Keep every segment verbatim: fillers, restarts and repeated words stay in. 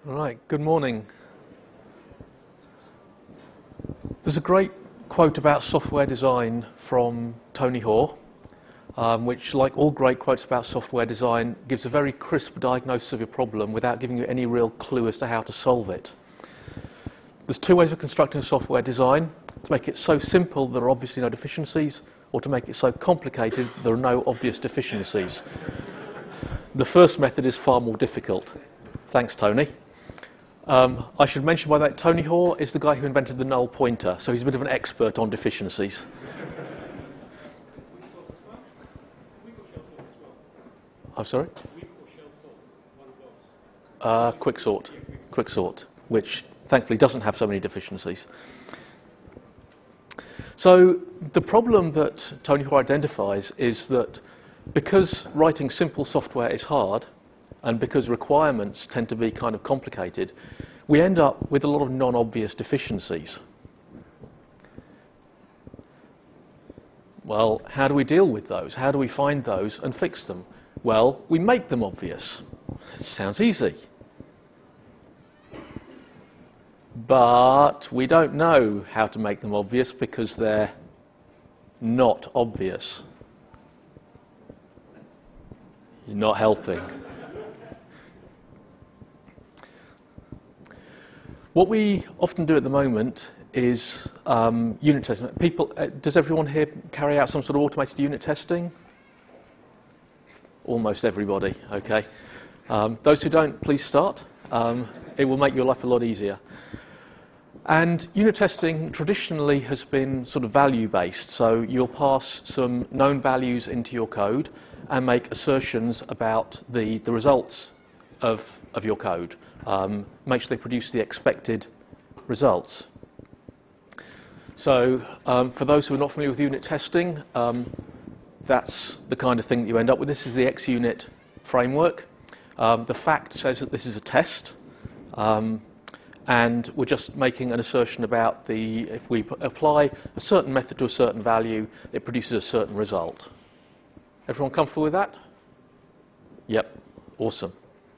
All right, good morning. There's a great quote about software design from Tony Hoare, um, which, like all great quotes about software design, gives a very crisp diagnosis of your problem without giving you any real clue as to how to solve it. There's two ways of constructing a software design: to make it so simple there are obviously no deficiencies, or to make it so complicated there are no obvious deficiencies. The first method is far more difficult. Thanks, Tony. Um, I should mention by that Tony Hoare is the guy who invented the null pointer, so he's a bit of an expert on deficiencies. I'm sorry? Uh, Quicksort. Quicksort, which thankfully doesn't have so many deficiencies. So the problem that Tony Hoare identifies is that because writing simple software is hard, and because requirements tend to be kind of complicated, we end up with a lot of non-obvious deficiencies. Well, how do we deal with those? How do we find those and fix them? Well, we make them obvious. It sounds easy. But we don't know how to make them obvious because they're not obvious. You're not helping. What we often do at the moment is um, unit testing. People, uh, does everyone here carry out some sort of automated unit testing? Almost everybody, okay. Um, those who don't, please start. Um, it will make your life a lot easier. And unit testing traditionally has been sort of value-based, so you'll pass some known values into your code and make assertions about the, the results of, of your code. Um, make sure they produce the expected results. So um, for those who are not familiar with unit testing, um, that's the kind of thing that you end up with. This is the X unit framework. Um, the fact says that this is a test, um, and we're just making an assertion about the, if we p- apply a certain method to a certain value, it produces a certain result. Everyone comfortable with that? Yep, awesome.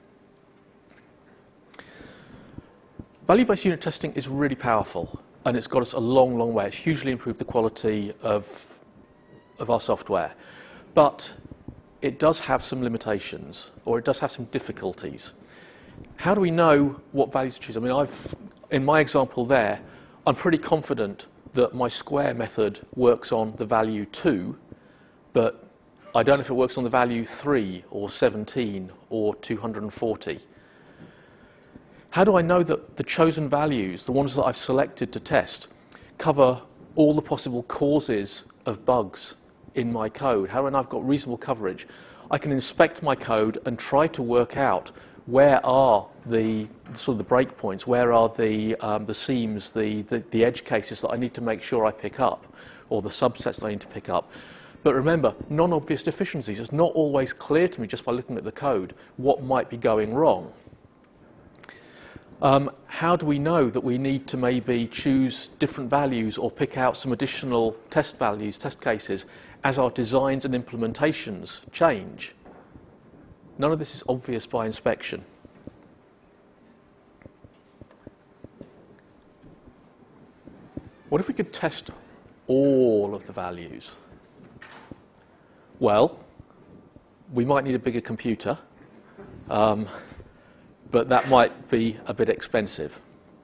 Value-based unit testing is really powerful, and it's got us a long, long way. It's hugely improved the quality of, of our software. But it does have some limitations, or it does have some difficulties. How do we know what values to choose? I mean, I've, in my example there, I'm pretty confident that my square method works on the value two, but I don't know if it works on the value three, or seventeen, or two hundred forty. How do I know that the chosen values, the ones that I've selected to test, cover all the possible causes of bugs in my code? How do I know I've got reasonable coverage? I can inspect my code and try to work out where are the sort of the breakpoints, where are the um, the seams, the, the the edge cases that I need to make sure I pick up, or the subsets that I need to pick up. But remember, non-obvious deficiencies. It's not always clear to me just by looking at the code what might be going wrong. Um, how do we know that we need to maybe choose different values or pick out some additional test values, test cases, as our designs and implementations change? None of this is obvious by inspection. What if we could test all of the values? Well, we might need a bigger computer. Um, but that might be a bit expensive.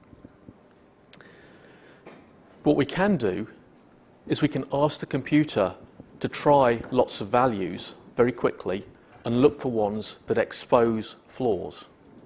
What we can do is we can ask the computer to try lots of values very quickly and look for ones that expose flaws.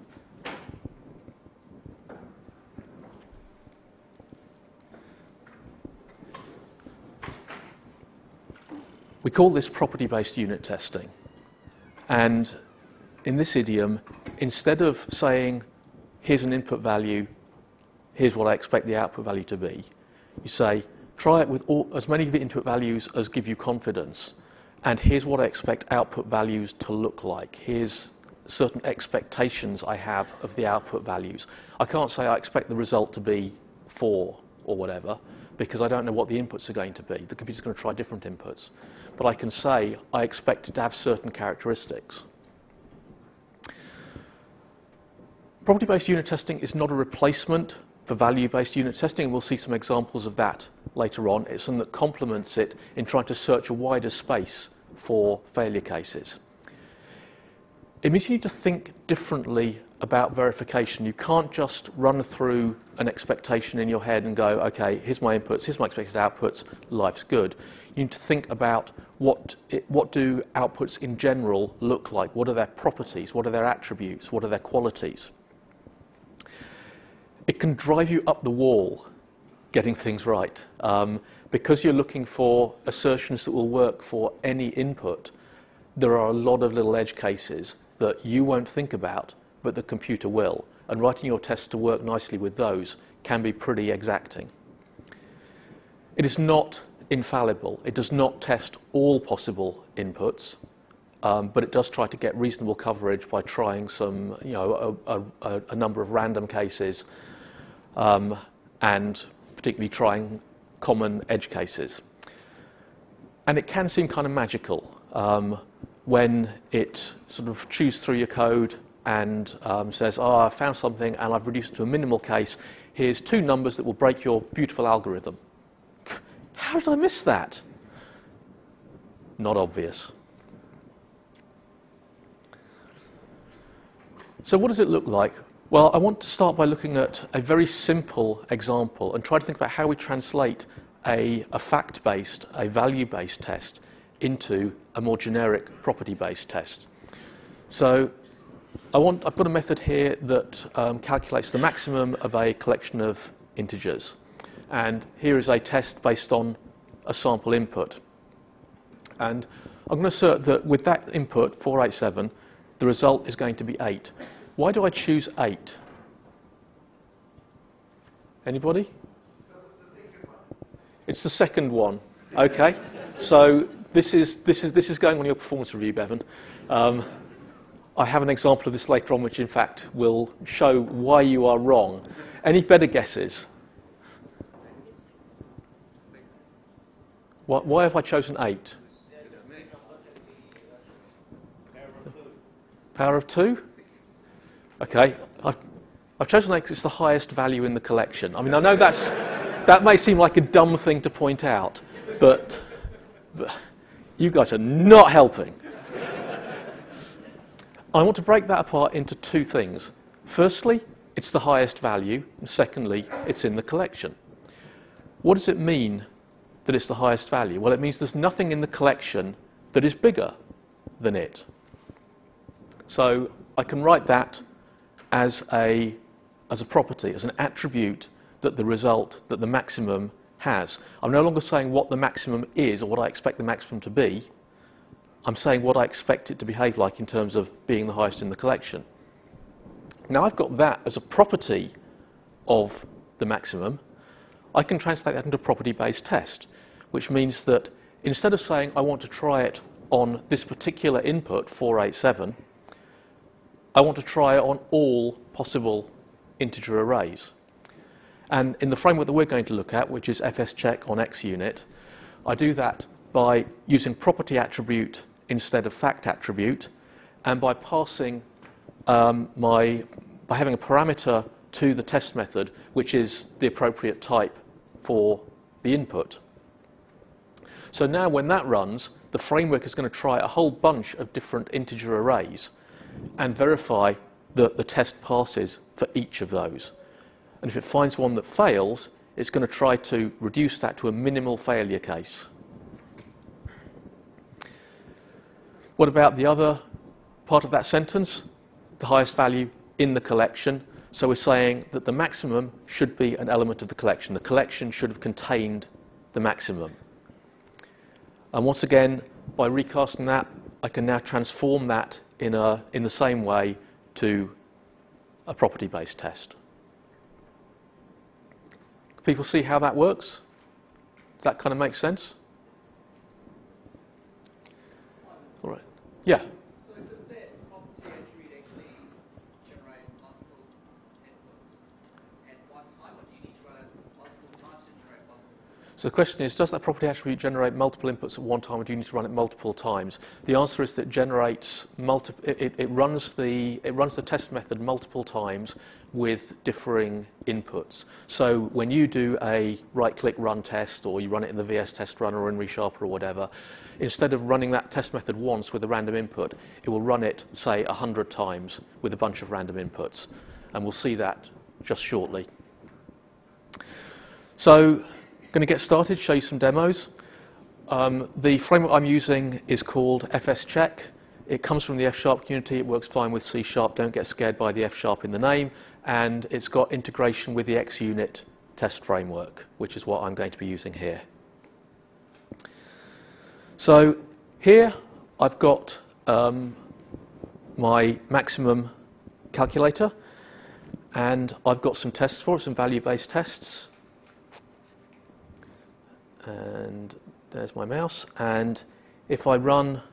We call this property-based unit testing. And in this idiom, instead of saying, here's an input value, here's what I expect the output value to be, you say, try it with all, as many of the input values as give you confidence, and here's what I expect output values to look like. Here's certain expectations I have of the output values. I can't say I expect the result to be four or whatever, because I don't know what the inputs are going to be. The computer's going to try different inputs. But I can say I expect it to have certain characteristics. Property-based unit testing is not a replacement for value-based unit testing, and we'll see some examples of that later on. It's something that complements it in trying to search a wider space for failure cases. It means you need to think differently about verification. You can't just run through an expectation in your head and go, okay, here's my inputs, here's my expected outputs, life's good. You need to think about what, it, what do outputs in general look like? What are their properties? What are their attributes? What are their qualities? It can drive you up the wall getting things right. Um, because you're looking for assertions that will work for any input, there are a lot of little edge cases that you won't think about, but the computer will. And writing your tests to work nicely with those can be pretty exacting. It is not infallible. It does not test all possible inputs, um, but it does try to get reasonable coverage by trying some, you know, a, a, a number of random cases, um, and particularly trying common edge cases. And it can seem kind of magical um, when it sort of chews through your code and um, says, oh, I found something and I've reduced it to a minimal case. Here's two numbers that will break your beautiful algorithm. How did I miss that? Not obvious. So what does it look like? Well, I want to start by looking at a very simple example and try to think about how we translate a, a fact-based, a value-based test into a more generic property-based test. So I want, I've got a method here that um, calculates the maximum of a collection of integers. And here is a test based on a sample input. And I'm going to assert that with that input, four eight seven, the result is going to be eight. Why do I choose eight? Anybody? It's the second one. Okay. So this is, this is, this is going on your performance review, Bevan. Um, I have an example of this later on, which in fact will show why you are wrong. Any better guesses? Why, why have I chosen eight? Power of two? Okay. I've, I've chosen eight because it's the highest value in the collection. I mean, I know that's, that may seem like a dumb thing to point out, but, but you guys are not helping. I want to break that apart into two things. Firstly, it's the highest value, and secondly, it's in the collection. What does it mean that it's the highest value? Well, it means there's nothing in the collection that is bigger than it. So I can write that as a, as a property, as an attribute that the result, that the maximum has. I'm no longer saying what the maximum is or what I expect the maximum to be. I'm saying what I expect it to behave like in terms of being the highest in the collection. Now I've got that as a property of the maximum. I can translate that into a property-based test, which means that instead of saying I want to try it on this particular input, four eight seven, I want to try it on all possible integer arrays. And in the framework that we're going to look at, which is fscheck on xunit, I do that by using property attribute instead of fact attribute, and by passing um, my, by having a parameter to the test method, which is the appropriate type for the input. So now when that runs, the framework is going to try a whole bunch of different integer arrays and verify that the test passes for each of those. And if it finds one that fails, it's going to try to reduce that to a minimal failure case. What about the other part of that sentence? The highest value in the collection. So we're saying that the maximum should be an element of the collection. The collection should have contained the maximum. And once again, by recasting that, I can now transform that in, a, in the same way to a property-based test. People see how that works? Does that kind of make sense? All right. Yeah. So does that property attribute actually generate multiple inputs at one time, or do you need to run it multiple times to generate multiple? So the question is, does that property attribute generate multiple inputs at one time, or do you need to run it multiple times? The answer is that it generates multi it, it, it runs the it runs the test method multiple times with differing inputs. So when you do a right-click run test, or you run it in the V S test runner or in ReSharper or whatever, instead of running that test method once with a random input, it will run it, say, a hundred times with a bunch of random inputs, and we'll see that just shortly. So, going to get started, show you some demos. Um, the framework I'm using is called F S Check. It comes from the F Sharp community. It works fine with C Sharp. Don't get scared by the F Sharp in the name. And it's got integration with the X Unit test framework, which is what I'm going to be using here. So here I've got um, my maximum calculator, and I've got some tests for it, some value-based tests. And there's my mouse, and if I run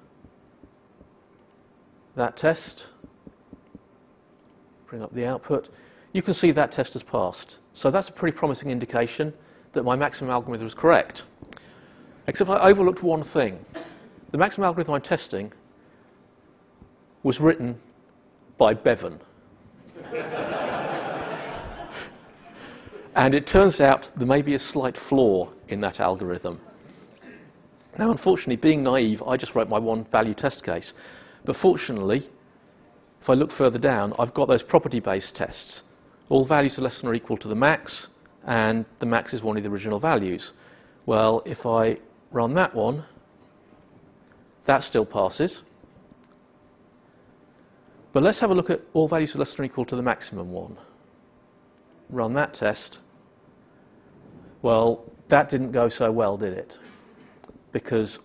that test, bring up the output, you can see that test has passed. So that's a pretty promising indication that my maximum algorithm is correct. Except I overlooked one thing. The maximum algorithm I'm testing was written by Bevan. And it turns out there may be a slight flaw in that algorithm. Now, unfortunately, being naive, I just wrote my one value test case. But fortunately, if I look further down, I've got those property-based tests. All values are less than or equal to the max, and the max is one of the original values. Well, if I run that one, that still passes. But let's have a look at all values are less than or equal to the maximum one. Run that test. Well, that didn't go so well, did it? Because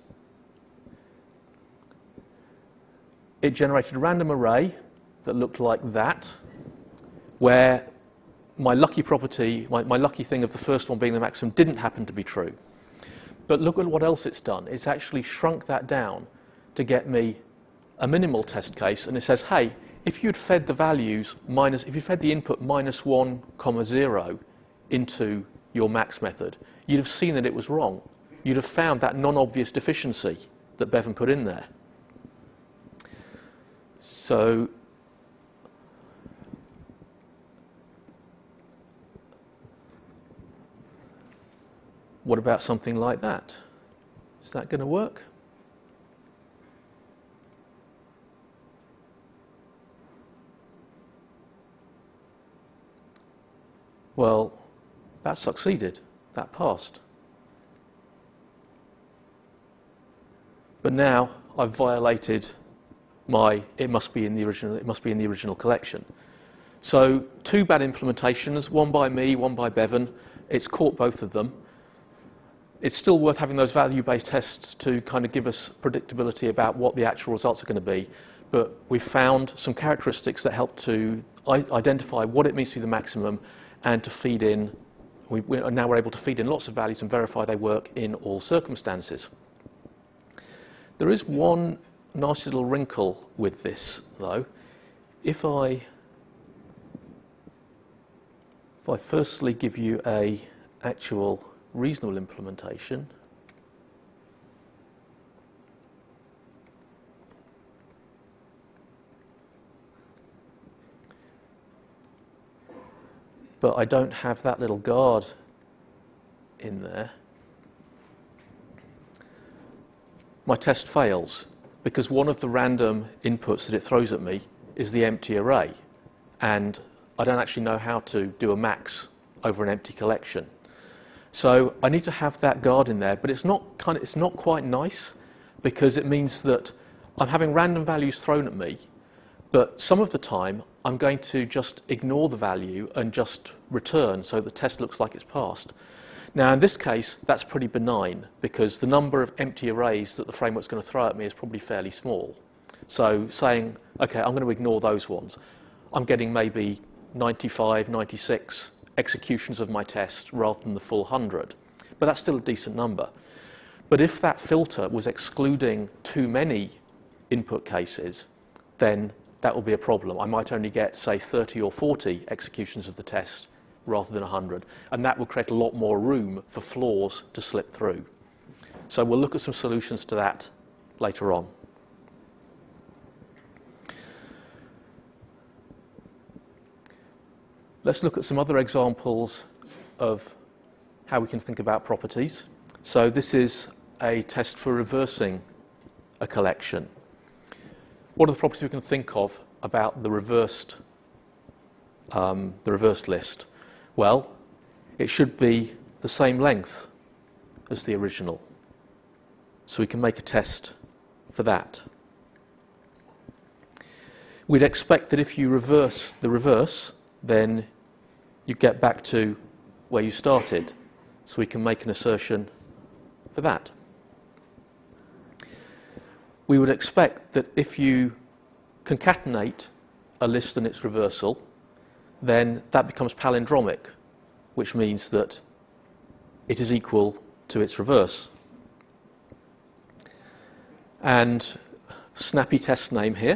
it generated a random array that looked like that, where my lucky property, my, my lucky thing of the first one being the maximum didn't happen to be true. But look at what else it's done. It's actually shrunk that down to get me a minimal test case, and it says, hey, if you'd fed the values minus, if you fed the input minus one comma zero into your max method, you'd have seen that it was wrong. You'd have found that non-obvious deficiency that Bevan put in there. So what about something like that? Is that going to work? Well, that succeeded. That passed. But now I've violated my it must be in the original it must be in the original collection. So two bad implementations, one by me, one by Bevan. It's caught both of them. It's still worth having those value-based tests to kind of give us predictability about what the actual results are going to be. But we've found some characteristics that help to identify what it means to be the maximum, and to feed in, we, we are now we're able to feed in lots of values and verify they work in all circumstances. There is one nasty little wrinkle with this, though. If I, if I firstly give you a actual reasonable implementation, but I don't have that little guard in there, my test fails, because one of the random inputs that it throws at me is the empty array, and I don't actually know how to do a max over an empty collection. So I need to have that guard in there, but it's not kind of, it's not quite nice, because it means that I'm having random values thrown at me, but some of the time I'm going to just ignore the value and just return so the test looks like it's passed. Now in this case, that's pretty benign, because the number of empty arrays that the framework's going to throw at me is probably fairly small. So saying, okay, I'm going to ignore those ones. I'm getting maybe ninety-five, ninety-six executions of my test rather than the full one hundred. But that's still a decent number. But if that filter was excluding too many input cases, then that will be a problem. I might only get, say, thirty or forty executions of the test rather than one hundred, and that will create a lot more room for flaws to slip through. So we'll look at some solutions to that later on. Let's look at some other examples of how we can think about properties. So this is a test for reversing a collection. What are the properties we can think of about the reversed, um, the reversed list? Well, it should be the same length as the original. So we can make a test for that. We'd expect that if you reverse the reverse, then you get back to where you started. So we can make an assertion for that. We would expect that if you concatenate a list and its reversal, then that becomes palindromic, which means that it is equal to its reverse. And snappy test name here.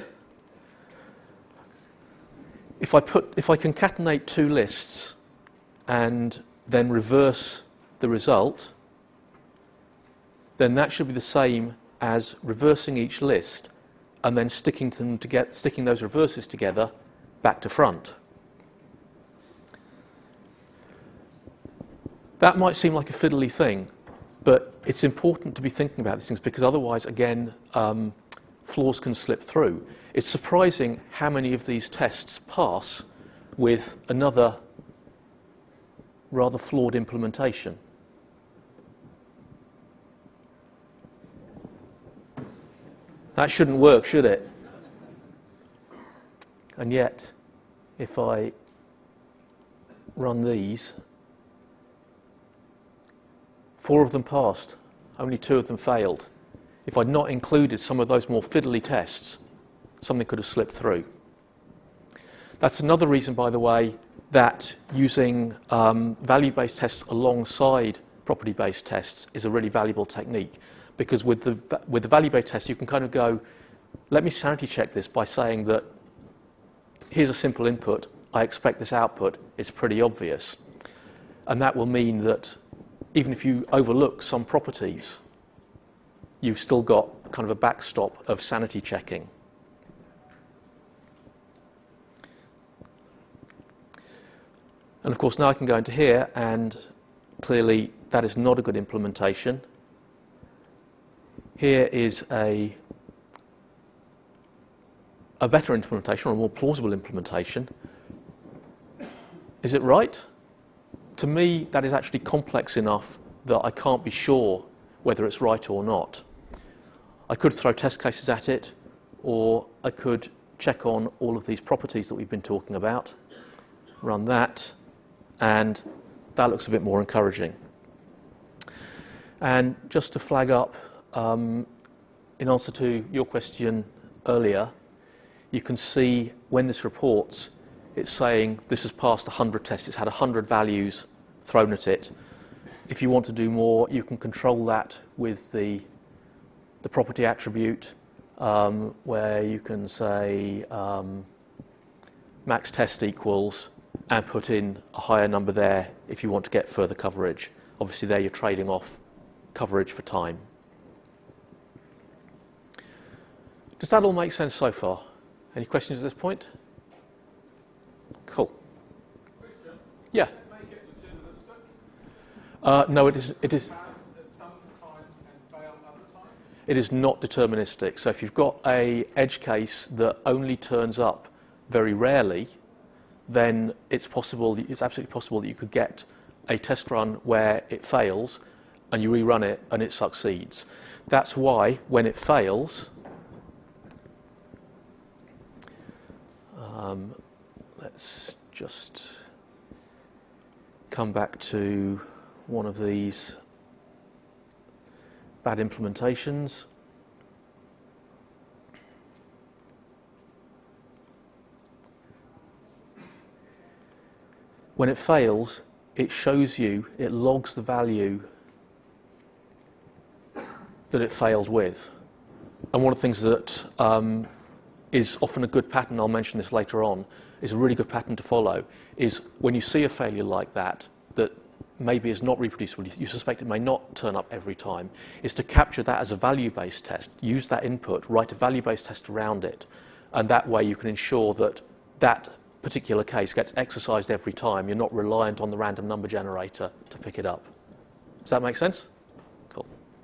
If I put, if I concatenate two lists and then reverse the result, then that should be the same as reversing each list and then sticking them to get, sticking those reverses together back to front. That might seem like a fiddly thing, but it's important to be thinking about these things because otherwise, again, um, flaws can slip through. It's surprising how many of these tests pass with another rather flawed implementation. That shouldn't work, should it? And yet, if I run these, four of them passed, only two of them failed. If I'd not included some of those more fiddly tests, something could have slipped through. That's another reason, by the way, that using um, value-based tests alongside property-based tests is a really valuable technique. Because with the, with the value-based test, you can kind of go, let me sanity check this by saying that here's a simple input, I expect this output, it's pretty obvious. And that will mean that even if you overlook some properties, you've still got kind of a backstop of sanity checking. And of course, now I can go into here, and clearly that is not a good implementation. Here is a, a better implementation, or a more plausible implementation. Is it right? To me, that is actually complex enough that I can't be sure whether it's right or not. I could throw test cases at it, or I could check on all of these properties that we've been talking about, run that, and that looks a bit more encouraging. And just to flag up, Um, in answer to your question earlier, you can see when this reports, it's saying this has passed one hundred tests, it's had one hundred values thrown at it. If you want to do more, you can control that with the, the property attribute, um, where you can say um, max test equals, and put in a higher number there if you want to get further coverage. Obviously there you're trading off coverage for time. Does that all make sense so far? Any questions at this point? Cool. Question. Yeah. Does it make it deterministic? Uh, no, it is. It is. Pass it sometimes and fail other times? It is not deterministic. So if you've got a edge case that only turns up very rarely, then it's possible. It's absolutely possible that you could get a test run where it fails, and you rerun it and it succeeds. That's why when it fails. Um, let's just come back to one of these bad implementations. When it fails, it shows you, it logs the value that it failed with. And one of the things that um, is often a good pattern, I'll mention this later on, is a really good pattern to follow, is when you see a failure like that, that maybe is not reproducible, you suspect it may not turn up every time, is to capture that as a value-based test, use that input, write a value-based test around it, and that way you can ensure that that particular case gets exercised every time. You're not reliant on the random number generator to pick it up. Does that make sense? Cool.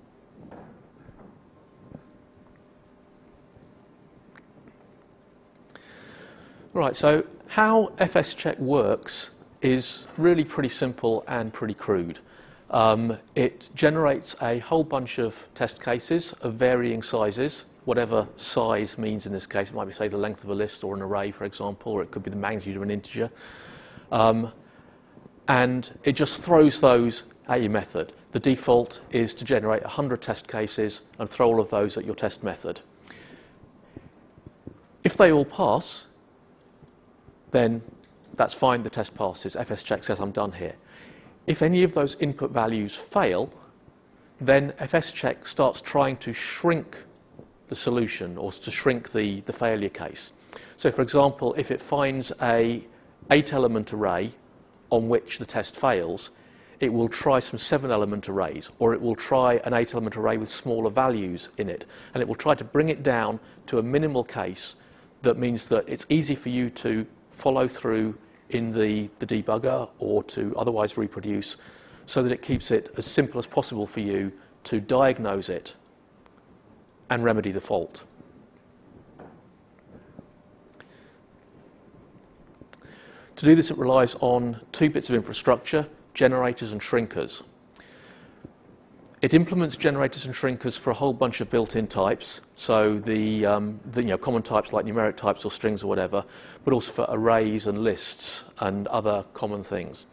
Right, so how F S check works is really pretty simple and pretty crude. Um, it generates a whole bunch of test cases of varying sizes, whatever size means in this case. It might be, say, the length of a list or an array, for example, or it could be the magnitude of an integer. Um, and it just throws those at your method. The default is to generate one hundred test cases and throw all of those at your test method. If they all pass, then that's fine, the test passes. F S check says I'm done here. If any of those input values fail, then F S check starts trying to shrink the solution, or to shrink the, the failure case. So for example, if it finds a eight element array on which the test fails, it will try some seven element arrays, or it will try an eight element array with smaller values in it, and it will try to bring it down to a minimal case that means that it's easy for you to follow through in the, the debugger or to otherwise reproduce, so that it keeps it as simple as possible for you to diagnose it and remedy the fault. To do this, it relies on two bits of infrastructure, generators and shrinkers. It implements generators and shrinkers for a whole bunch of built-in types, so the, um, the you know, common types like numeric types or strings or whatever, but also for arrays and lists and other common things.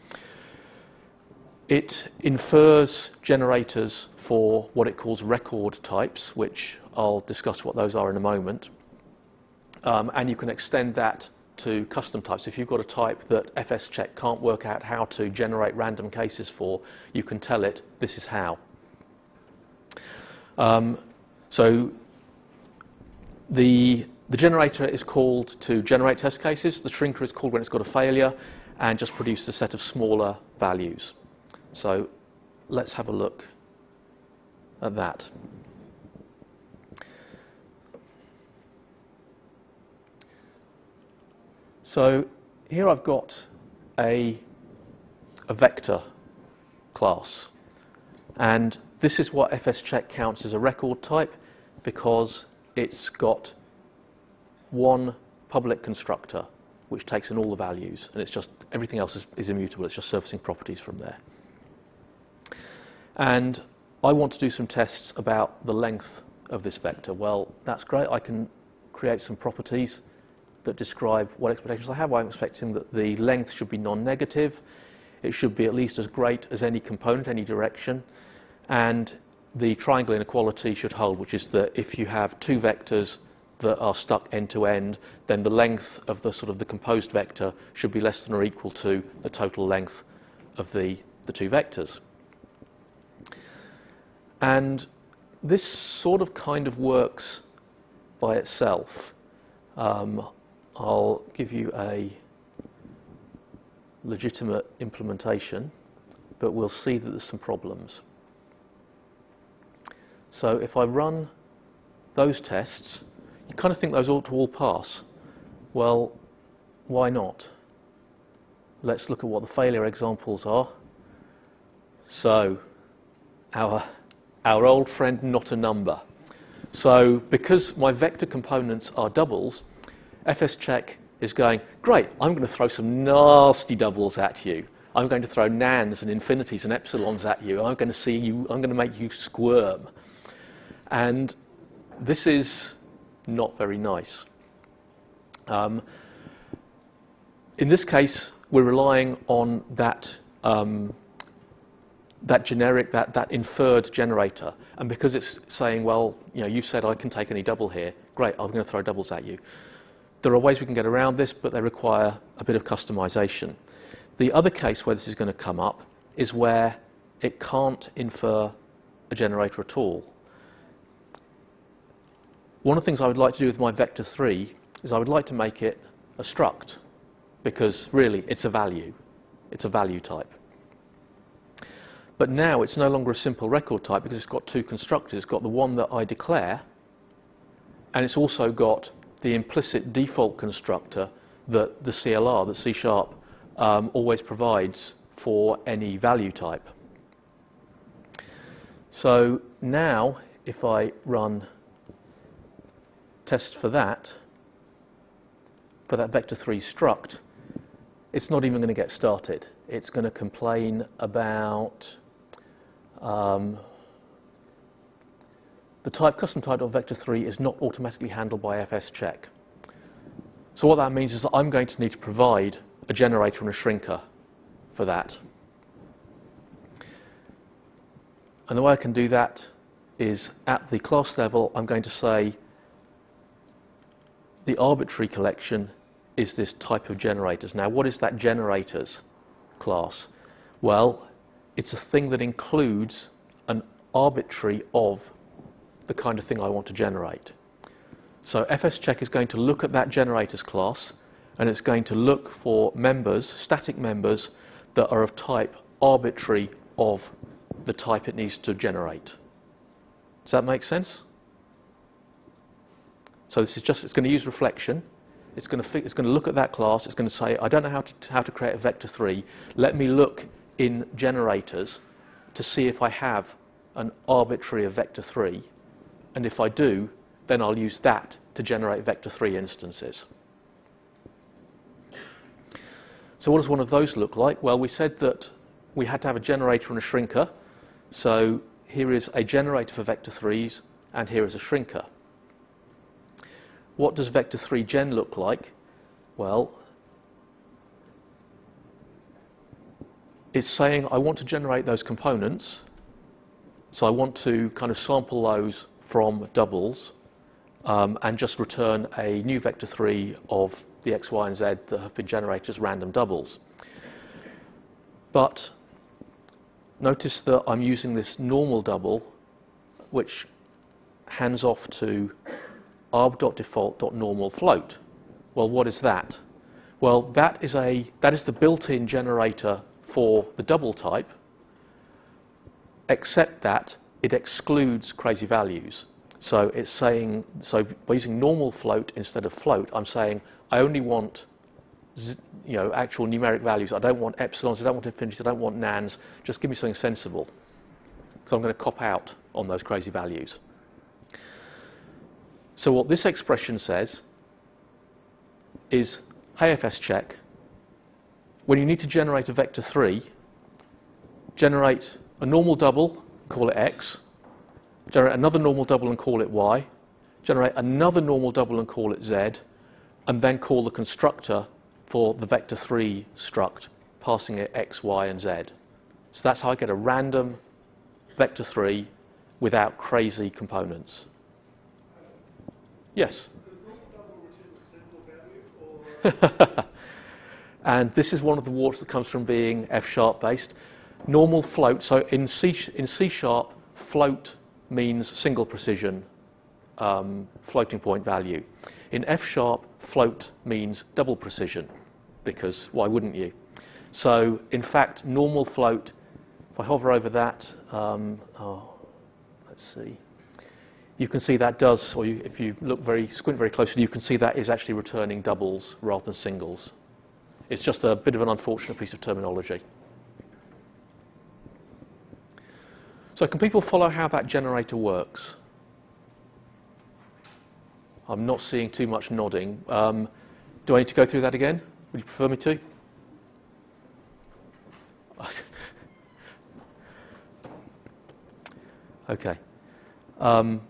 It infers generators for what it calls record types, which I'll discuss what those are in a moment. Um, and you can extend that to custom types. If you've got a type that F S check can't work out how to generate random cases for, you can tell it this is how. Um, so the, the generator is called to generate test cases. The shrinker is called when it's got a failure and just produces a set of smaller values. So let's have a look at that. So here I've got a, a vector class, and this is what F S check counts as a record type because it's got one public constructor which takes in all the values, and it's just everything else is, is immutable. It's just surfacing properties from there. And I want to do some tests about the length of this vector. Well, that's great. I can create some properties that describe what expectations I have. I'm expecting that the length should be non-negative. It should be at least as great as any component, any direction. And the triangle inequality should hold, which is that if you have two vectors that are stuck end to end, then the length of the sort of the composed vector should be less than or equal to the total length of the, the two vectors. And this sort of kind of works by itself. Um, I'll give you a legitimate implementation, but we'll see that there's some problems. So if I run those tests, you kind of think those ought to all pass. Well, why not? Let's look at what the failure examples are. So our, our old friend not a number. So because my vector components are doubles, F S check is going, great, I'm going to throw some nasty doubles at you. I'm going to throw nans and infinities and epsilons at you. I'm going to see you, I'm going to make you squirm. And this is not very nice. Um, in this case, we're relying on that, um, that generic, that, that inferred generator. And because it's saying, well, you know, you said I can take any double here, great, I'm going to throw doubles at you. There are ways we can get around this, but they require a bit of customization. The other case where this is going to come up is where it can't infer a generator at all. One of the things I would like to do with my vector three is I would like to make it a struct, because really it's a value. It's a value type. But now it's no longer a simple record type because it's got two constructors. It's got the one that I declare, and it's also got the implicit default constructor that the C L R, that C Sharp, um, always provides for any value type. So now, if I run tests for that, for that vector three struct, it's not even going to get started. It's going to complain about um, the type custom type of vector three is not automatically handled by fscheck. So what that means is that I'm going to need to provide a generator and a shrinker for that. And the way I can do that is at the class level, I'm going to say the arbitrary collection is this type of generators. Now, what is that generators class? Well, it's a thing that includes an arbitrary of the kind of thing I want to generate. So fscheck is going to look at that generators class, and it's going to look for members, static members, that are of type arbitrary of the type it needs to generate. Does that make sense? So this is just, it's going to use reflection. It's going to, it's going to look at that class. It's going to say, I don't know how to, how to create a vector three. Let me look in generators to see if I have an arbitrary of vector three. And if I do, then I'll use that to generate vector three instances. So what does one of those look like? Well, we said that we had to have a generator and a shrinker. So here is a generator for vector threes, and here is a shrinker. What does vector three gen look like? Well, it's saying I want to generate those components. So I want to kind of sample those from doubles um, and just return a new vector three of the x, y, and z that have been generated as random doubles. But notice that I'm using this normal double, which hands off to arb.default.normal float. Well, what is that? Well, that is a that is the built-in generator for the double type, except that it excludes crazy values. So it's saying, so by using normal float instead of float, I'm saying I only want, you know, actual numeric values. I don't want epsilons, I don't want infinities, I don't want nans. Just give me something sensible. So I'm going to cop out on those crazy values. So what this expression says is, hey fscheck, when you need to generate a vector three, generate a normal double, call it x, generate another normal double and call it y, generate another normal double and call it z, and then call the constructor for the vector three struct, passing it x, y, and z. So that's how I get a random vector three without crazy components. Yes? Does normal double return a single value, or And this is one of the warts that comes from being F sharp based. Normal float, so in C, in C sharp, float means single precision um, floating point value. In F sharp, float means double precision, because why wouldn't you? So in fact, normal float, if I hover over that, um, oh, let's see, you can see that does, or you, if you look very, squint very closely, you can see that is actually returning doubles rather than singles. It's just a bit of an unfortunate piece of terminology. So can people follow how that generator works? I'm not seeing too much nodding. Um, do I need to go through that again? Would you prefer me to? Okay. Um,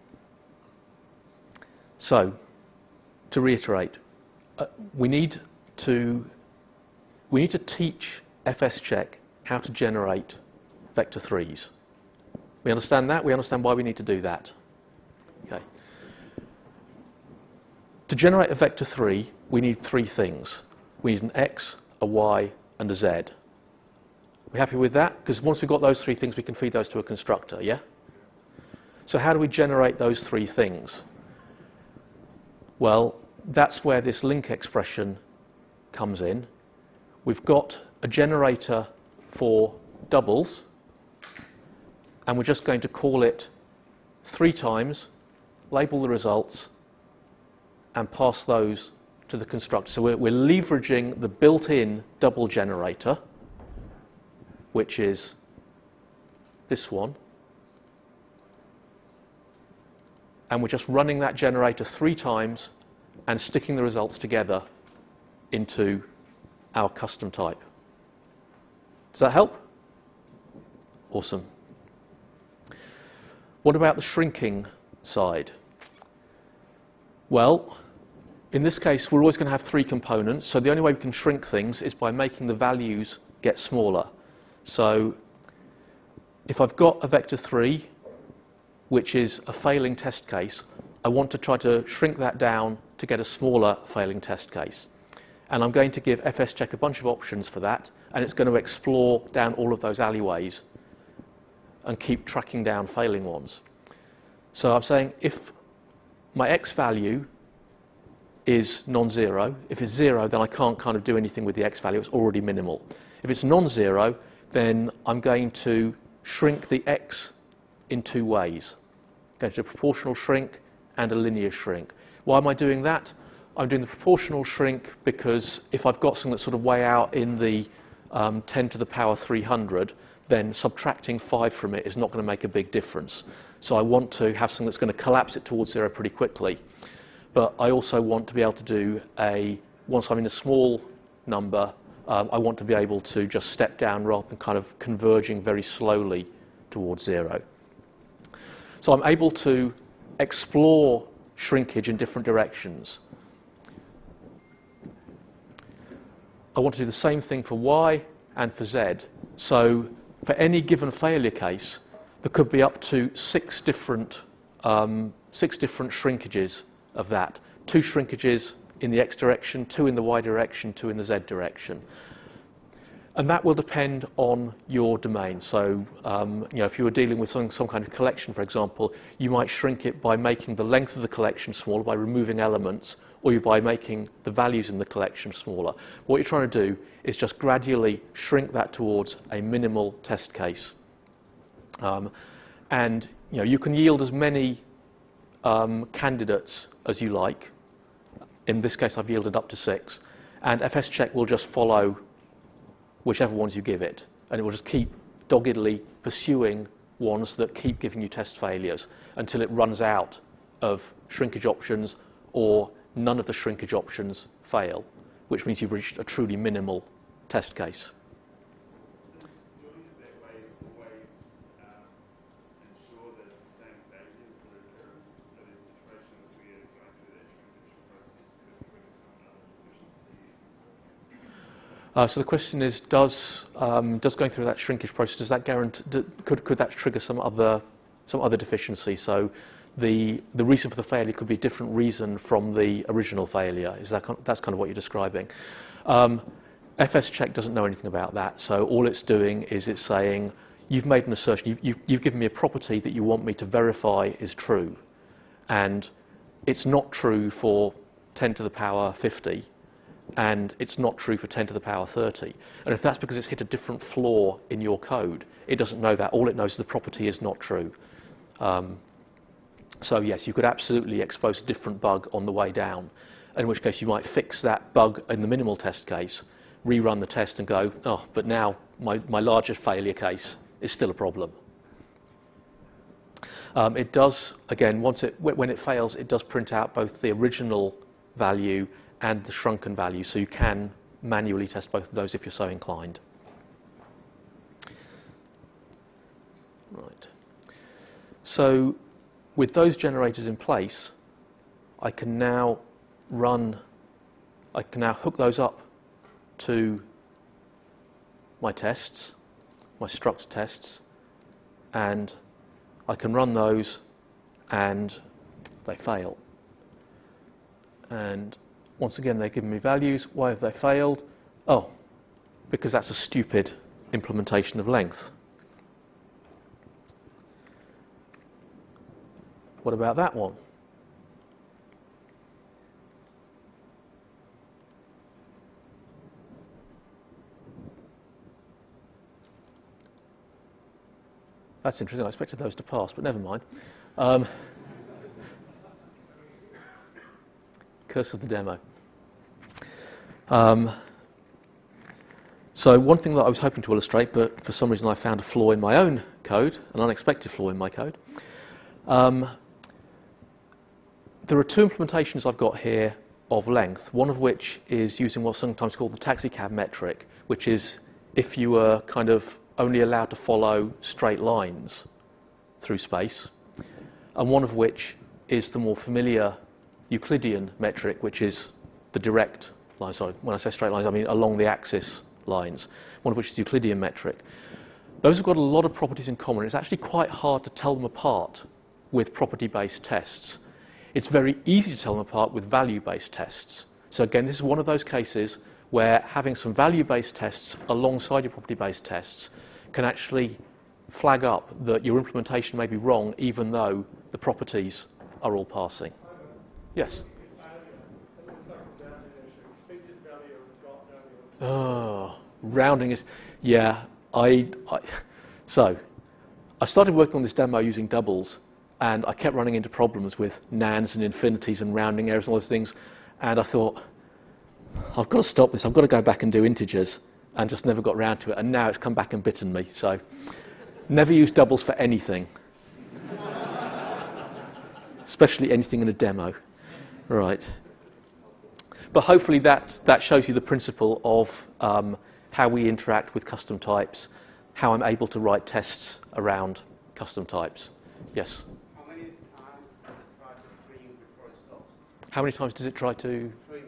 so, to reiterate, uh, we need to we need to teach fscheck how to generate vector threes. We understand that. We understand why we need to do that. Okay. To generate a vector three, we need three things. We need an x, a y, and a z. We happy with that? Because once we've got those three things, we can feed those to a constructor, yeah? So how do we generate those three things? Well, that's where this link expression comes in. We've got a generator for doubles, and we're just going to call it three times, label the results, and pass those to the constructor. So we're, we're leveraging the built-in double generator, which is this one, and we're just running that generator three times and sticking the results together into our custom type. Does that help? Awesome. What about the shrinking side? Well, in this case, we're always going to have three components, so the only way we can shrink things is by making the values get smaller. So if I've got a vector three, which is a failing test case, I want to try to shrink that down to get a smaller failing test case. And I'm going to give fscheck a bunch of options for that, and it's going to explore down all of those alleyways and keep tracking down failing ones. So I'm saying if my x value is non-zero, if it's zero, then I can't kind of do anything with the x value, it's already minimal. If it's non-zero, then I'm going to shrink the x in two ways. I'm going to do a proportional shrink and a linear shrink. Why am I doing that? I'm doing the proportional shrink because if I've got something that's sort of way out in the um, ten to the power three hundred, then subtracting five from it is not going to make a big difference. So I want to have something that's going to collapse it towards zero pretty quickly. But I also want to be able to do a, once I'm in a small number, um, I want to be able to just step down rather than kind of converging very slowly towards zero. So I'm able to explore shrinkage in different directions. I want to do the same thing for Y and for Z. So for any given failure case, there could be up to six different, um, six different shrinkages of that. Two shrinkages in the X direction, two in the Y direction, two in the Z direction. And that will depend on your domain. So, um, you know, if you were dealing with some, some kind of collection, for example, you might shrink it by making the length of the collection smaller, by removing elements, or you by making the values in the collection smaller. What you're trying to do is just gradually shrink that towards a minimal test case. Um, and, you know, you can yield as many um, candidates as you like. In this case, I've yielded up to six. And fscheck will just follow whichever ones you give it, and it will just keep doggedly pursuing ones that keep giving you test failures until it runs out of shrinkage options or none of the shrinkage options fail, which means you've reached a truly minimal test case. Does doing it that way always um, ensure that it's the same failures that occur? Are there situations where going through that shrinkage process could trigger some other deficiency? Uh, so the question is, does um, does going through that shrinkage process, does that guarantee, do, could could that trigger some other some other deficiency? So the the reason for the failure could be a different reason from the original failure. Is that that's kind of what you're describing? Um, fscheck doesn't know anything about that. So all it's doing is it's saying you've made an assertion. You've, you've, you've given me a property that you want me to verify is true, and it's not true for ten to the power fifty. And it's not true for ten to the power thirty. And if that's because it's hit a different flaw in your code, it doesn't know that. All it knows is the property is not true. Um, so yes, you could absolutely expose a different bug on the way down, in which case you might fix that bug in the minimal test case, rerun the test and go, oh, but now my, my larger failure case is still a problem. Um, it does, again, once it, when it fails, it does print out both the original value and the shrunken value, so you can manually test both of those if you're so inclined. Right. So with those generators in place, I can now run, I can now hook those up to my tests, my struct tests, and I can run those and they fail. And once again, they're giving me values. Why have they failed? Oh, because that's a stupid implementation of length. What about that one? That's interesting. I expected those to pass, but never mind. Um, curse of the demo. Um, so one thing that I was hoping to illustrate, but for some reason I found a flaw in my own code, an unexpected flaw in my code. Um, there are two implementations I've got here of length, one of which is using what's sometimes called the taxicab metric, which is if you were kind of only allowed to follow straight lines through space, and one of which is the more familiar Euclidean metric, which is the direct line. Sorry, when I say straight lines, I mean along the axis lines, one of which is the Euclidean metric. Those have got a lot of properties in common. It's actually quite hard to tell them apart with property-based tests. It's very easy to tell them apart with value-based tests. So again, this is one of those cases where having some value-based tests alongside your property-based tests can actually flag up that your implementation may be wrong even though the properties are all passing. Yes? Oh, rounding is, yeah. I, I so I started working on this demo using doubles, and I kept running into problems with nans and infinities and rounding errors and all those things, and I thought, I've got to stop this. I've got to go back and do integers, and just never got round to it. And now it's come back and bitten me. So, never use doubles for anything, especially anything in a demo. Right. But hopefully that, that shows you the principle of um, how we interact with custom types, how I'm able to write tests around custom types. Yes? How many times does it try to screen before it stops? How many times does it try to? Shrink.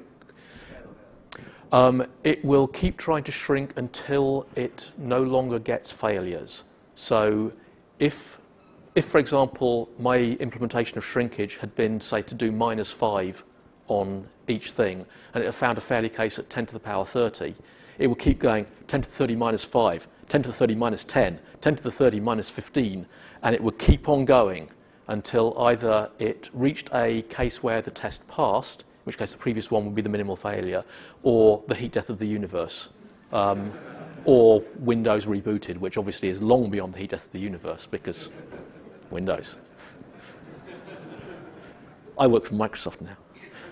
Um, it will keep trying to shrink until it no longer gets failures. So if, if, for example, my implementation of shrinkage had been, say, to do minus five on each thing, and it had found a failure case at ten to the power thirty, it will keep going ten to the thirty minus five, ten to the thirty minus ten, ten to the thirty minus fifteen, and it would keep on going until either it reached a case where the test passed, in which case the previous one would be the minimal failure, or the heat death of the universe, um, or Windows rebooted, which obviously is long beyond the heat death of the universe, because Windows. I work for Microsoft now.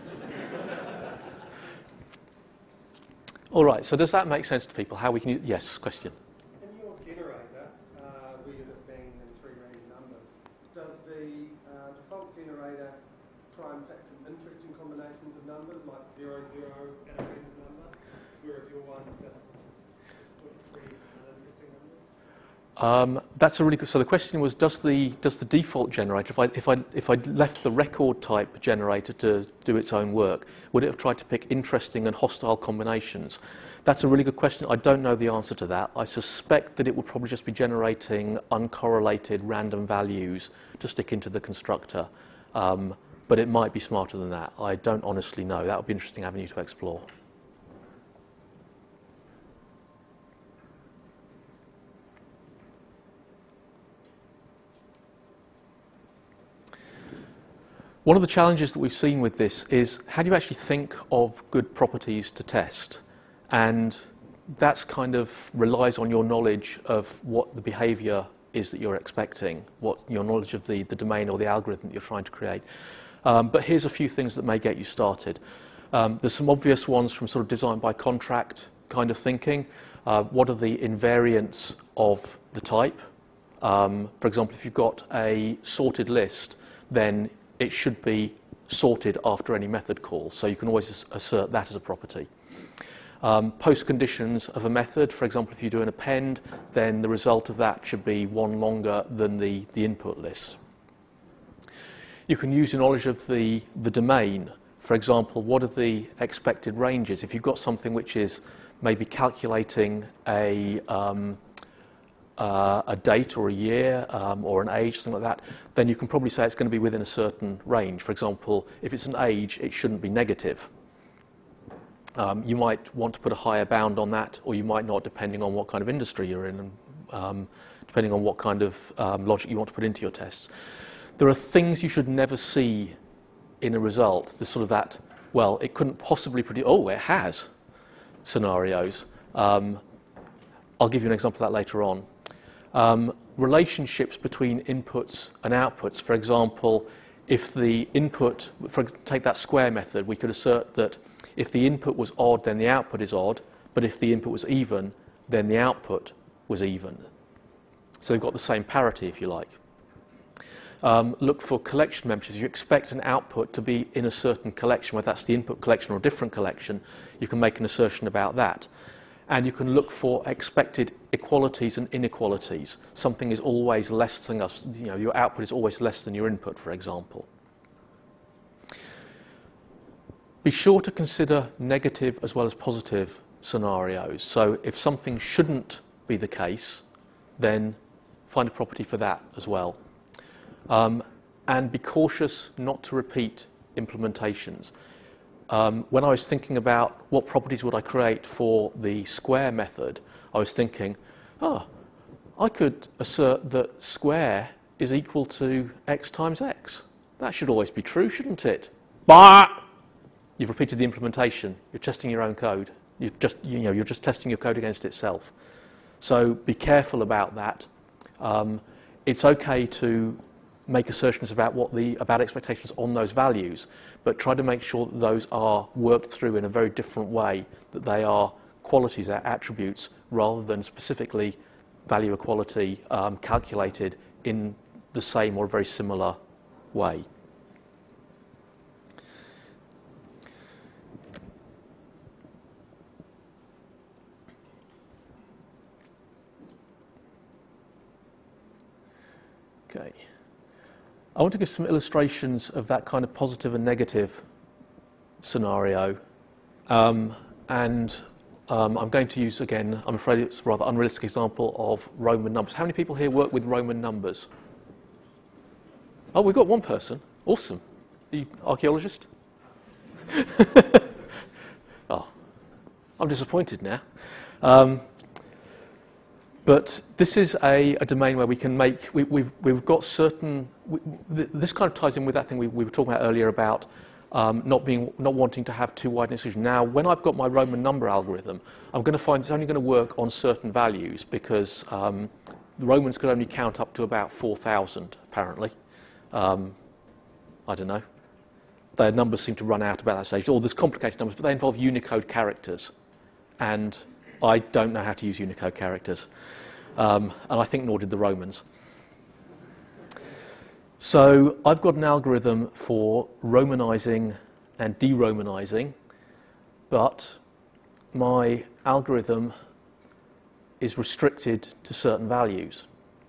All right, so does that make sense to people? How we can use, yes, question. In your generator, uh, where you're just being in three-range numbers, does the uh, default generator try and pick some interesting combinations of numbers, like zero, zero, and a random number, whereas your one just sort of three uninteresting numbers? Um, that's a really good. So the question was, does the does the default generator, if I if I if I left the record type generator to do its own work, would it have tried to pick interesting and hostile combinations? That's a really good question. I don't know the answer to that. I suspect that it would probably just be generating uncorrelated random values to stick into the constructor. Um, but it might be smarter than that. I don't honestly know. That would be an interesting avenue to explore. One of the challenges that we've seen with this is how do you actually think of good properties to test? And that's kind of relies on your knowledge of what the behavior is that you're expecting, what your knowledge of the, the domain or the algorithm that you're trying to create. Um, but here's a few things that may get you started. Um, there's some obvious ones from sort of design by contract kind of thinking. Uh, what are the invariants of the type? Um, for example, if you've got a sorted list, then it should be sorted after any method call, so you can always assert that as a property. Um, post conditions of a method, for example, if you do an append, then the result of that should be one longer than the, the input list. You can use your knowledge of the, the domain. For example, what are the expected ranges? If you've got something which is maybe calculating a um, Uh, a date or a year um, or an age, something like that, then you can probably say it's going to be within a certain range. For example, if it's an age, it shouldn't be negative. Um, you might want to put a higher bound on that, or you might not, depending on what kind of industry you're in and um, depending on what kind of um, logic you want to put into your tests. There are things you should never see in a result. There's sort of that, well, it couldn't possibly produce, oh, it has scenarios. Um, I'll give you an example of that later on. Um, relationships between inputs and outputs, for example, if the input, for, take that square method, we could assert that if the input was odd, then the output is odd, but if the input was even, then the output was even. So they've got the same parity, if you like. Um, look for collection memberships. If you expect an output to be in a certain collection, whether that's the input collection or a different collection, you can make an assertion about that. And you can look for expected equalities and inequalities. Something is always less than us, you know, your output is always less than your input, for example. Be sure to consider negative as well as positive scenarios. So if something shouldn't be the case, then find a property for that as well. Um, and be cautious not to repeat implementations. Um, when I was thinking about what properties would I create for the square method, I was thinking, oh, I could assert that square is equal to x times x. That should always be true, shouldn't it? But you've repeated the implementation. You're testing your own code. You're just, you know, you're just testing your code against itself. So be careful about that. Um, it's okay to make assertions about what the about expectations on those values, but try to make sure that those are worked through in a very different way, that they are qualities, attributes, rather than specifically value equality um, calculated in the same or very similar way. Okay. I want to give some illustrations of that kind of positive and negative scenario. Um, and um, I'm going to use, again, I'm afraid it's a rather unrealistic example of Roman numbers. How many people here work with Roman numbers? Oh, we've got one person. Awesome. Are you archaeologist? Oh, I'm disappointed now. Um, But this is a, a domain where we can make, we, we've, we've got certain, we, this kind of ties in with that thing we, we were talking about earlier about um, not being, not wanting to have too wide an exclusion. Now, when I've got my Roman number algorithm, I'm going to find it's only going to work on certain values because um, the Romans could only count up to about four thousand, apparently. Um, I don't know. Their numbers seem to run out about that stage. All these complicated numbers, but they involve Unicode characters. And I don't know how to use Unicode characters, um, and I think nor did the Romans. So I've got an algorithm for Romanizing and de-Romanizing, but my algorithm is restricted to certain values.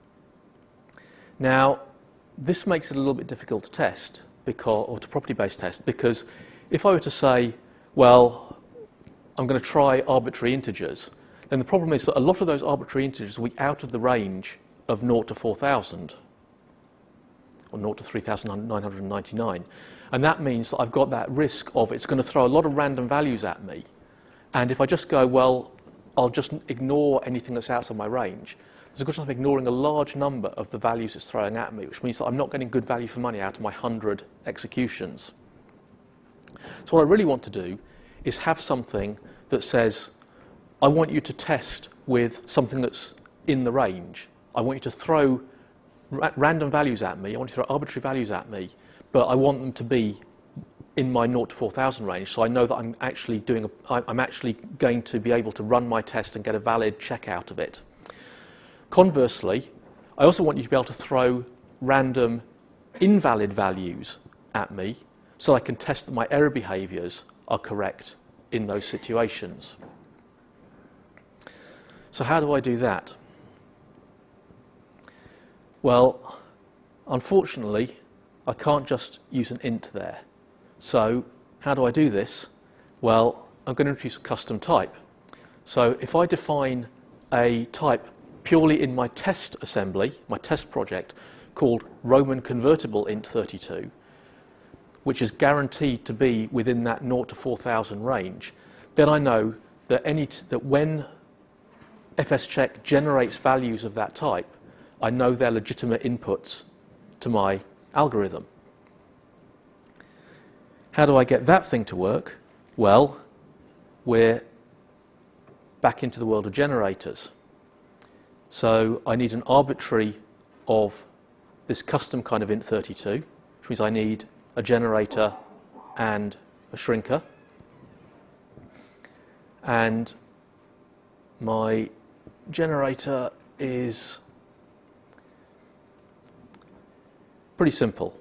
Now, this makes it a little bit difficult to test, because, or to property-based test, because if I were to say, well, I'm going to try arbitrary integers, then the problem is that a lot of those arbitrary integers will be out of the range of zero to four thousand, or zero to three thousand nine hundred ninety-nine. And that means that I've got that risk of it's going to throw a lot of random values at me. And if I just go, well, I'll just ignore anything that's outside my range, there's a good chance I'm ignoring a large number of the values it's throwing at me, which means that I'm not getting good value for money out of my one hundred executions. So what I really want to do is have something that says, I want you to test with something that's in the range. I want you to throw ra random values at me. I want you to throw arbitrary values at me, but I want them to be in my zero to four thousand range, so I know that I'm actually doing. A, I'm actually going to be able to run my test and get a valid check out of it. Conversely, I also want you to be able to throw random invalid values at me, so I can test that my error behaviors are correct in those situations. So how do I do that? Well, unfortunately, I can't just use an int there. So how do I do this? Well, I'm going to introduce a custom type. So if I define a type purely in my test assembly, my test project, called Roman convertible int thirty-two, which is guaranteed to be within that zero to four thousand range, then I know that, any t that when fscheck generates values of that type, I know they're legitimate inputs to my algorithm. How do I get that thing to work? Well, we're back into the world of generators. So I need an arbitrary of this custom kind of int thirty-two, which means I need a generator and a shrinker. And my generator is pretty simple.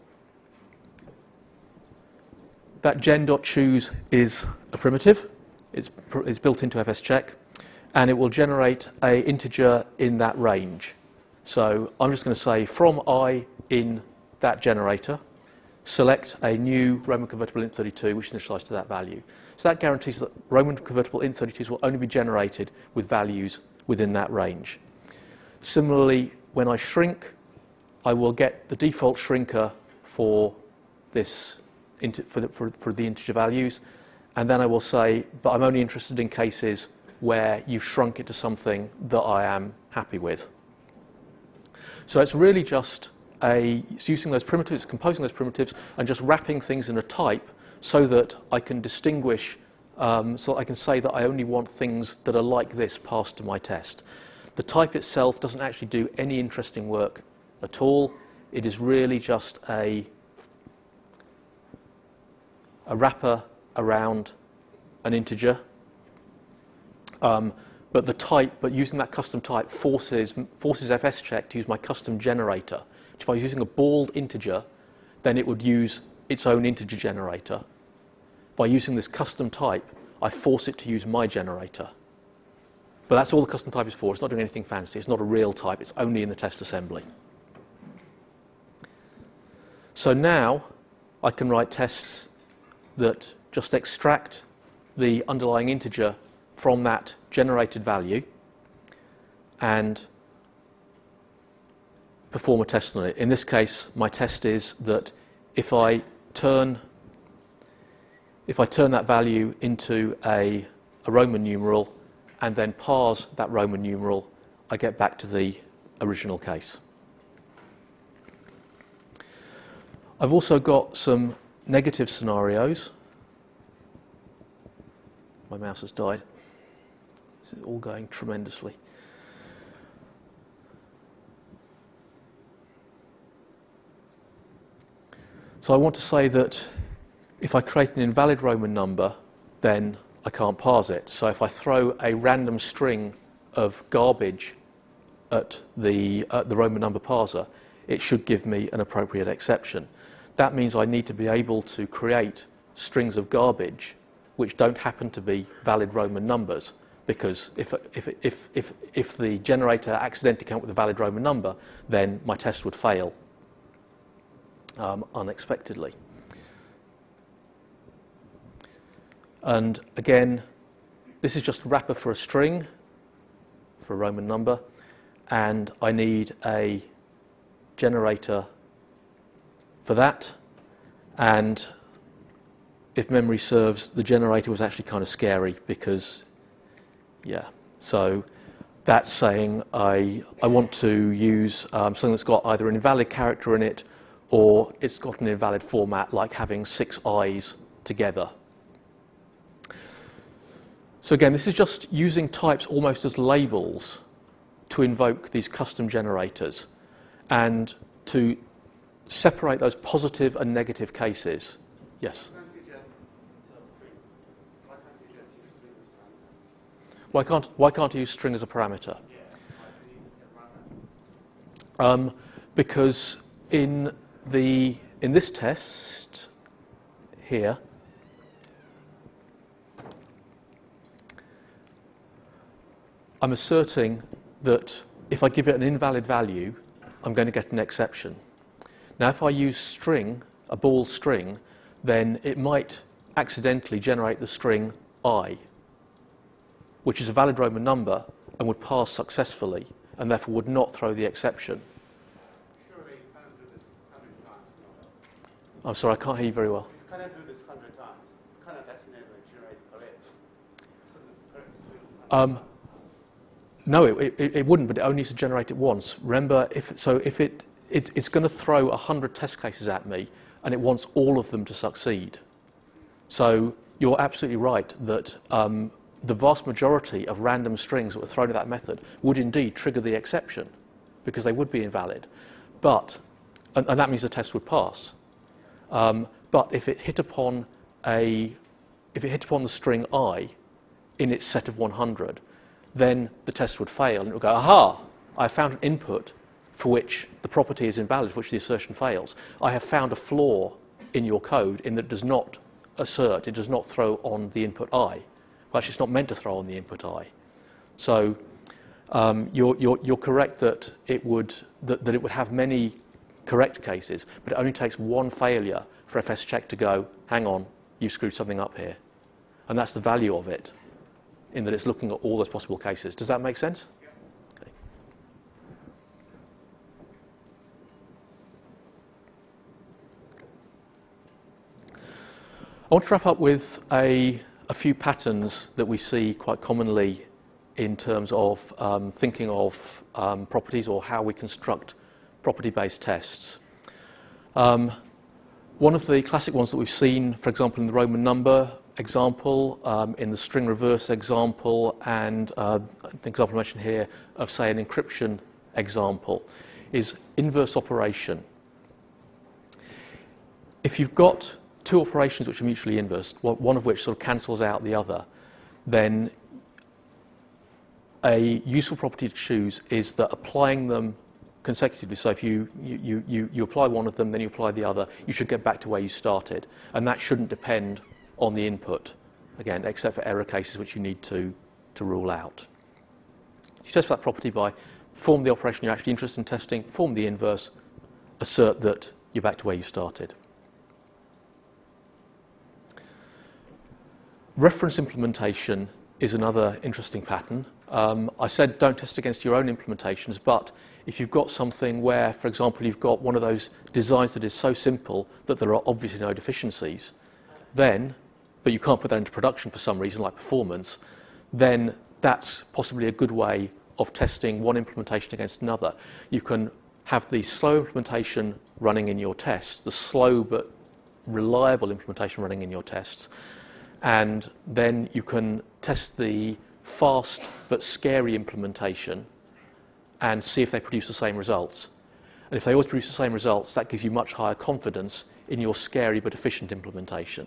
That gen.choose is a primitive. It's, pr it's built into fscheck, and it will generate a integer in that range. So I'm just going to say from I in that generator, select a new Roman convertible int thirty-two, which is initialized to that value. So that guarantees that Roman convertible int thirty-twos will only be generated with values within that range. Similarly, when I shrink, I will get the default shrinker for this for the, for, for the integer values, and then I will say, but I'm only interested in cases where you've shrunk it to something that I am happy with. So it's really just a, it's using those primitives, composing those primitives, and just wrapping things in a type so that I can distinguish, um, so that I can say that I only want things that are like this passed to my test. The type itself doesn't actually do any interesting work at all. It is really just a a wrapper around an integer, um, but the type, but using that custom type forces forces fscheck to use my custom generator. Which if I was using a bald integer, then it would use its own integer generator. By using this custom type, I force it to use my generator. But that's all the custom type is for. It's not doing anything fancy. It's not a real type. It's only in the test assembly. So now I can write tests that just extract the underlying integer from that generated value and perform a test on it. In this case, my test is that if I turn if I turn that value into a, a Roman numeral and then parse that Roman numeral, I get back to the original case. I've also got some negative scenarios. My mouse has died. This is all going tremendously. So I want to say that if I create an invalid Roman number, then I can't parse it. So if I throw a random string of garbage at the, uh, the Roman number parser, it should give me an appropriate exception. That means I need to be able to create strings of garbage which don't happen to be valid Roman numbers, because if, if, if, if, if the generator accidentally came up with a valid Roman number, then my test would fail um, unexpectedly. And again, this is just a wrapper for a string, for a Roman number, and I need a generator for that. And if memory serves, the generator was actually kind of scary because, yeah, so that's saying I, I want to use um, something that's got either an invalid character in it or it's got an invalid format, like having six I's together. So again, this is just using types almost as labels to invoke these custom generators and to separate those positive and negative cases. Yes? Why can't, why can't I use string as a parameter? Um, because in, the, in this test here, I'm asserting that if I give it an invalid value, I'm going to get an exception. Now, if I use string, a ball string, then it might accidentally generate the string I, which is a valid Roman number and would pass successfully and therefore would not throw the exception. Surely you cannot do this one hundred times. I'm sorry, I can't hear you very well. You cannot do this one hundred times. You cannot accidentally generate correct. Um, no, it, it, it wouldn't, but it only needs to generate it once. Remember, if, so if it, it it's going to throw one hundred test cases at me and it wants all of them to succeed. So you're absolutely right that um, the vast majority of random strings that were thrown at that method would indeed trigger the exception because they would be invalid. But, and, and that means the test would pass. Um, but if it hit upon a, if it hit upon the string I in its set of one hundred, then the test would fail and it would go, aha, I found an input for which the property is invalid, for which the assertion fails. I have found a flaw in your code in that it does not assert, it does not throw on the input I. Well, actually, it's not meant to throw on the input I. So um, you're, you're, you're correct that it would that, that it would have many correct cases, but it only takes one failure for F S check to go, hang on, you screwed something up here. And that's the value of it, in that it's looking at all those possible cases. Does that make sense? Yeah. Okay. I want to wrap up with a, a few patterns that we see quite commonly in terms of um, thinking of um, properties or how we construct property-based tests. Um, one of the classic ones that we've seen, for example, in the Roman number example, um, in the string reverse example, and uh, the example I mentioned here of, say, an encryption example, is inverse operation. If you've got two operations which are mutually inverse, one of which sort of cancels out the other, then a useful property to choose is that applying them consecutively, so if you, you, you, you apply one of them, then you apply the other, you should get back to where you started. And that shouldn't depend on the input, again, except for error cases which you need to, to rule out. You test that property by form the operation you're actually interested in testing, form the inverse, assert that you're back to where you started. Reference implementation is another interesting pattern. Um, I said don't test against your own implementations, but if you've got something where, for example, you've got one of those designs that is so simple that there are obviously no deficiencies, then, but you can't put that into production for some reason, like performance, then that's possibly a good way of testing one implementation against another. You can have the slow implementation running in your tests, the slow but reliable implementation running in your tests, and then you can test the fast but scary implementation and see if they produce the same results. And if they always produce the same results, that gives you much higher confidence in your scary but efficient implementation.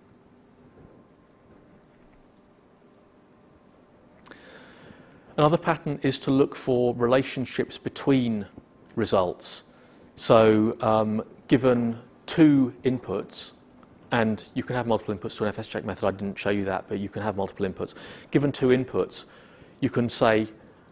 Another pattern is to look for relationships between results. So um, given two inputs, and you can have multiple inputs to an F S check method, I didn't show you that, but you can have multiple inputs. Given two inputs, you can say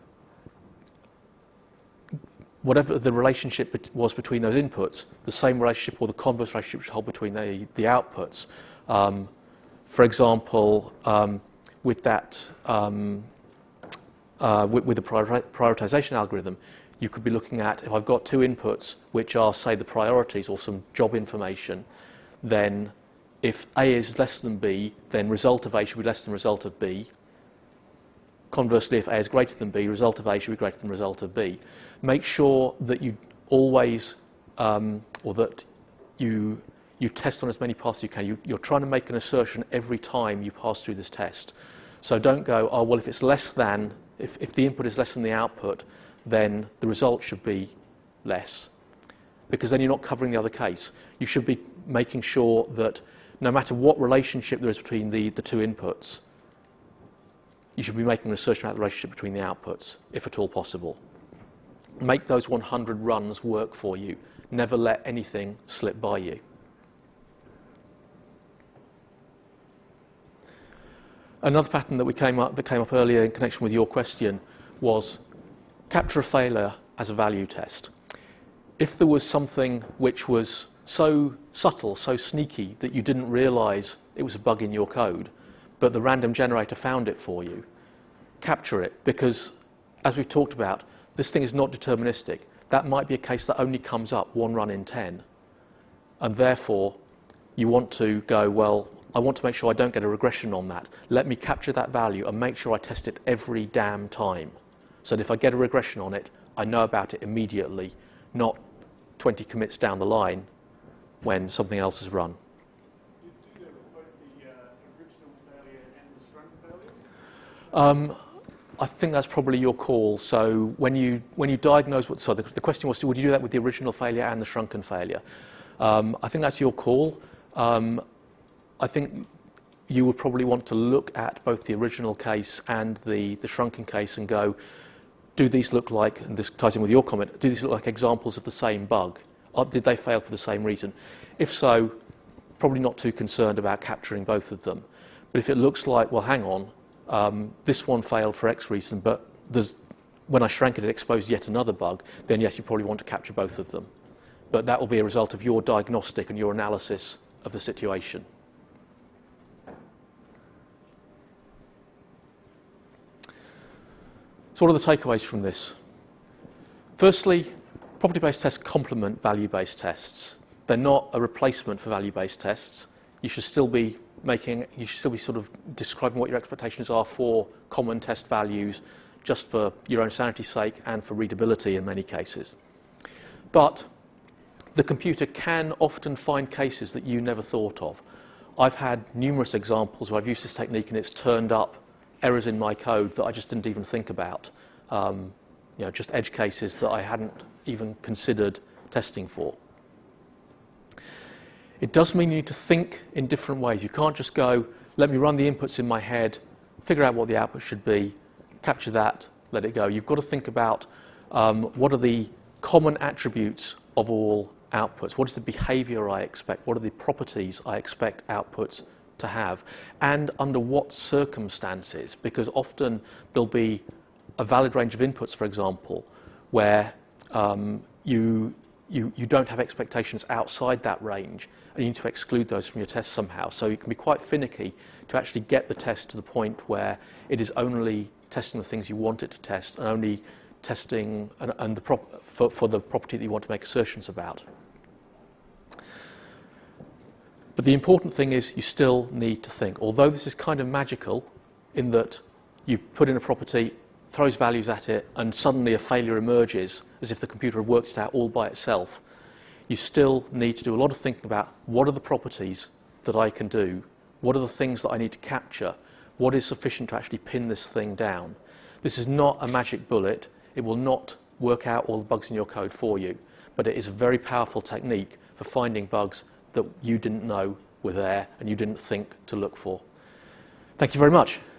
whatever the relationship was between those inputs, the same relationship or the converse relationship should hold between the, the outputs. Um, for example, um, with that, um, uh, with, with the priori- prioritization algorithm, you could be looking at, if I've got two inputs which are, say, the priorities or some job information, then if A is less than B, then result of A should be less than result of B. Conversely, if A is greater than B, result of A should be greater than result of B. Make sure that you always, um, or that you, you test on as many paths as you can. You, you're trying to make an assertion every time you pass through this test. So don't go, oh, well, if it's less than, if, if the input is less than the output, then the result should be less. Because then you're not covering the other case. You should be making sure that no matter what relationship there is between the, the two inputs, you should be making an assertion about the relationship between the outputs, if at all possible. Make those one hundred runs work for you. Never let anything slip by you. Another pattern that we came up that came up earlier in connection with your question was capture a failure as a value test. If there was something which was so subtle, so sneaky that you didn't realize it was a bug in your code, but the random generator found it for you, capture it, because as we've talked about, this thing is not deterministic. That might be a case that only comes up one run in ten. And therefore, you want to go, well, I want to make sure I don't get a regression on that. Let me capture that value and make sure I test it every damn time. So that if I get a regression on it, I know about it immediately, not twenty commits down the line when something else is run. You do that with both the uh, original failure and the strung failure? Um, I think that's probably your call. So when you when you diagnose what, so the, the question was, would you do that with the original failure and the shrunken failure? Um, I think that's your call. Um, I think you would probably want to look at both the original case and the, the shrunken case and go, do these look like, and this ties in with your comment, do these look like examples of the same bug? Or did they fail for the same reason? If so, probably not too concerned about capturing both of them. But if it looks like, well, hang on, um, this one failed for X reason, but there's, when I shrank it, it exposed yet another bug, then yes, you probably want to capture both of them. But that will be a result of your diagnostic and your analysis of the situation. So what are the takeaways from this? Firstly, property-based tests complement value-based tests. They're not a replacement for value-based tests. You should still be making, you should still be sort of describing what your expectations are for common test values, just for your own sanity's sake and for readability in many cases. But the computer can often find cases that you never thought of. I've had numerous examples where I've used this technique and it's turned up errors in my code that I just didn't even think about. Um, you know, just edge cases that I hadn't even considered testing for. It does mean you need to think in different ways. You can't just go, let me run the inputs in my head, figure out what the output should be, capture that, let it go. You've got to think about um, what are the common attributes of all outputs? What is the behavior I expect? What are the properties I expect outputs to have? And under what circumstances? Because often there'll be a valid range of inputs, for example, where um, you, you, you don't have expectations outside that range, and you need to exclude those from your test somehow. So it can be quite finicky to actually get the test to the point where it is only testing the things you want it to test and only testing and, and the prop, for, for the property that you want to make assertions about. But the important thing is you still need to think. Although this is kind of magical in that you put in a property, throws values at it, and suddenly a failure emerges as if the computer had worked it out all by itself, you still need to do a lot of thinking about what are the properties that I can do, what are the things that I need to capture, what is sufficient to actually pin this thing down. This is not a magic bullet. It will not work out all the bugs in your code for you, but it is a very powerful technique for finding bugs that you didn't know were there and you didn't think to look for. Thank you very much.